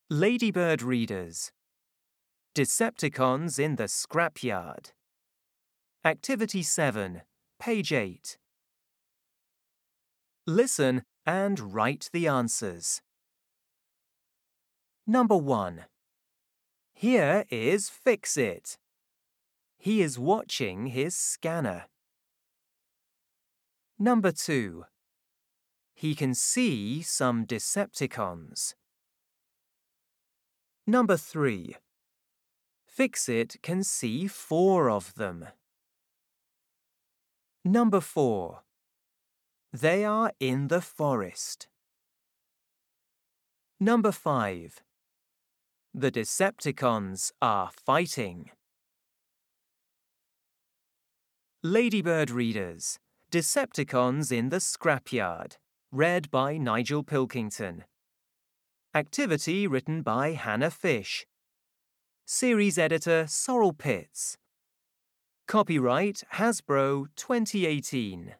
Ladybird readers. Decepticons in the Scrapyard. Activity 7, page 8. Listen and write the answers. Number 1. Here is Fix-It. He is watching his scanner. Number 2. He can see some Decepticons. Number 3. Fix-It can see 4 of them. Number 4. They are in the forest. Number 5. The Decepticons are fighting. Ladybird readers. Decepticons in the Scrapyard. Read by Nigel Pilkington. Activity written by Hannah Fish. Series editor Sorrel Pitts. Copyright Hasbro 2018.